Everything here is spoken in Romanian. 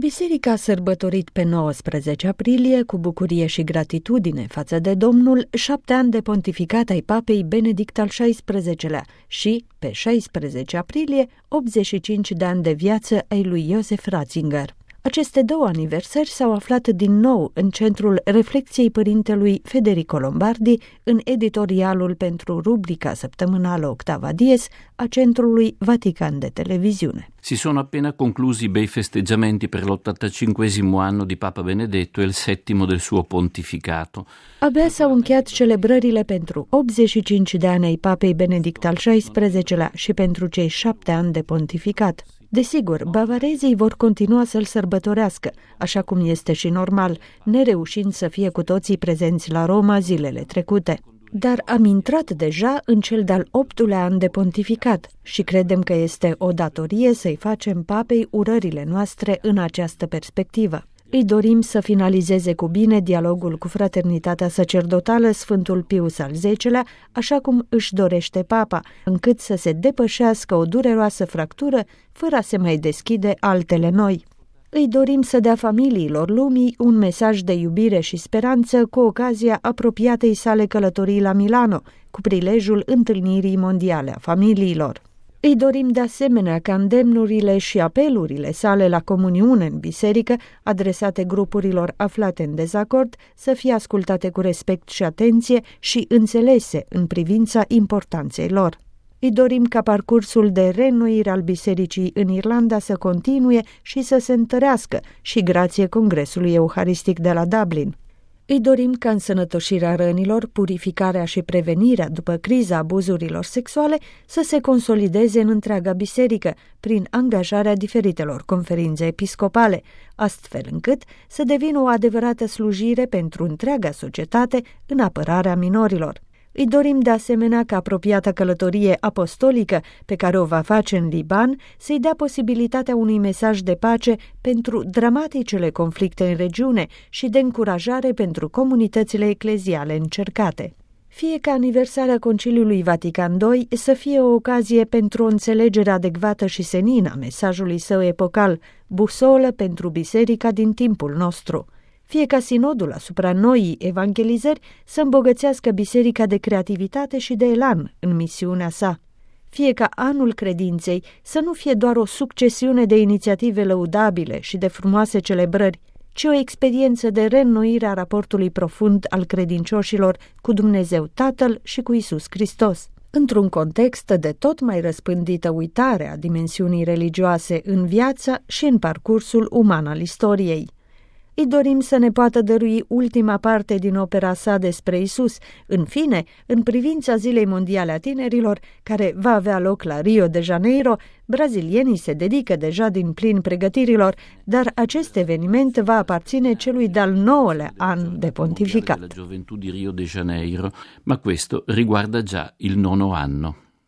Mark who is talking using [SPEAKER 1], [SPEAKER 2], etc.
[SPEAKER 1] Biserica a sărbătorit pe 19 aprilie, cu bucurie și gratitudine față de Domnul, 7 ani de pontificat ai Papei Benedict al XVI-lea și, pe 16 aprilie, 85 de ani de viață ai lui Josef Ratzinger. Aceste două aniversări s-au aflat din nou în centrul reflecției părintelui Federico Lombardi în editorialul pentru rubrica săptămânală Octava Dies a Centrului Vatican de Televiziune.
[SPEAKER 2] Si sono appena conclusi i bei festeggiamenti per l'85° anno di Papa Benedetto e il 7° del suo pontificato.
[SPEAKER 1] Abia s-au încheiat celebrările pentru 85 de ani ai Papei Benedict al XVI-lea și pentru cei 7 ani de pontificat. Desigur, bavarezii vor continua să-l sărbătorească, așa cum este și normal, nereușind să fie cu toții prezenți la Roma zilele trecute. Dar am intrat deja în cel de-al 8-lea an de pontificat și credem că este o datorie să-i facem papei urările noastre în această perspectivă. Îi dorim să finalizeze cu bine dialogul cu fraternitatea sacerdotală Sfântul Pius al X-lea, așa cum își dorește papa, încât să se depășească o dureroasă fractură fără a se mai deschide altele noi. Îi dorim să dea familiilor lumii un mesaj de iubire și speranță cu ocazia apropiatei sale călătorii la Milano, cu prilejul întâlnirii mondiale a familiilor. Îi dorim de asemenea ca îndemnurile și apelurile sale la comuniune în biserică, adresate grupurilor aflate în dezacord, să fie ascultate cu respect și atenție și înțelese în privința importanței lor. Îi dorim ca parcursul de reînnoire al bisericii în Irlanda să continue și să se întărească și grație Congresului Euharistic de la Dublin. Îi dorim ca însănătoșirea rănilor, purificarea și prevenirea după criza abuzurilor sexuale să se consolideze în întreaga biserică prin angajarea diferitelor conferințe episcopale, astfel încât să devină o adevărată slujire pentru întreaga societate în apărarea minorilor. Îi dorim de asemenea ca apropiata călătorie apostolică pe care o va face în Liban să-i dea posibilitatea unui mesaj de pace pentru dramaticele conflicte în regiune și de încurajare pentru comunitățile ecleziale încercate. Fie ca aniversarea Conciliului Vatican II să fie o ocazie pentru o înțelegere adecvată și senină a mesajului său epocal, busolă pentru biserica din timpul nostru. Fie ca sinodul asupra noii evangelizări să îmbogățească biserica de creativitate și de elan în misiunea sa. Fie ca anul credinței să nu fie doar o succesiune de inițiative lăudabile și de frumoase celebrări, ci o experiență de reînnoire a raportului profund al credincioșilor cu Dumnezeu Tatăl și cu Iisus Hristos. Într-un context de tot mai răspândită uitare a dimensiunii religioase în viața și în parcursul uman al istoriei. Îi dorim să ne poată dărui ultima parte din opera sa despre Isus, în fine, în privința Zilei Mondiale a Tinerilor, care va avea loc la Rio de Janeiro. Brazilienii se dedică deja din plin pregătirilor, dar acest eveniment va aparține celui de-al 9-lea an de pontificat.
[SPEAKER 2] La gioventù di Rio de Janeiro, ma questo riguarda già il 9° anno.